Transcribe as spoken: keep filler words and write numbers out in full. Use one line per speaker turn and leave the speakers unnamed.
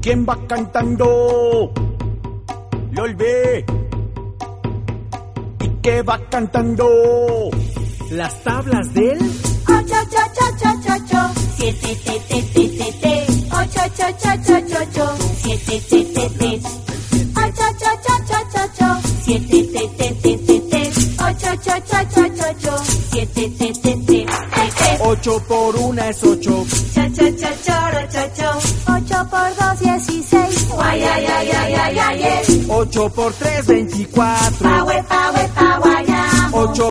¿Quién va cantando? Lo olvidé. ¿Y qué va cantando?
Las tablas del
ocho, ocho, ocho, ocho, ocho, siete, te, te, te, te, te, ocho, ocho, ocho, ocho, ocho, siete, te, te, te, ocho, ocho, ocho, ocho, ocho, siete, te, te, te, te, te, ocho, ocho, ocho, ocho, ocho, siete, te, te, te, te, te.
Ocho por una es ocho.
Cha, cha, cha, choro, cho, cho. Ocho por dos, dieciséis. Guay, ay, ay, ay, ay, ay, ay.
Ocho por tres, veinticuatro.
Pa, we, pa, we, pa, guayamo.
Ocho